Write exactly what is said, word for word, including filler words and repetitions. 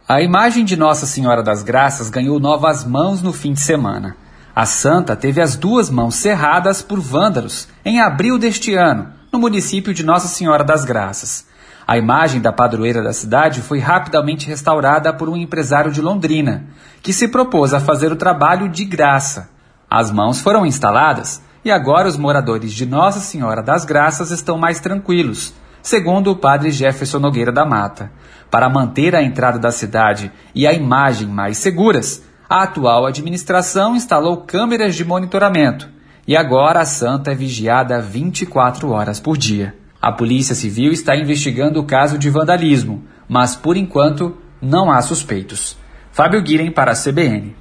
A imagem de Nossa Senhora das Graças ganhou novas mãos no fim de semana. A santa teve as duas mãos cerradas por vândalos em abril deste ano, no município de Nossa Senhora das Graças. A imagem da padroeira da cidade foi rapidamente restaurada por um empresário de Londrina, que se propôs a fazer o trabalho de graça. As mãos foram instaladas e agora os moradores de Nossa Senhora das Graças estão mais tranquilos, segundo o padre Jefferson Nogueira da Mata. Para manter a entrada da cidade e a imagem mais seguras, a atual administração instalou câmeras de monitoramento e agora a santa é vigiada vinte e quatro horas por dia. A Polícia Civil está investigando o caso de vandalismo, mas por enquanto não há suspeitos. Fábio Guiren para a C B N.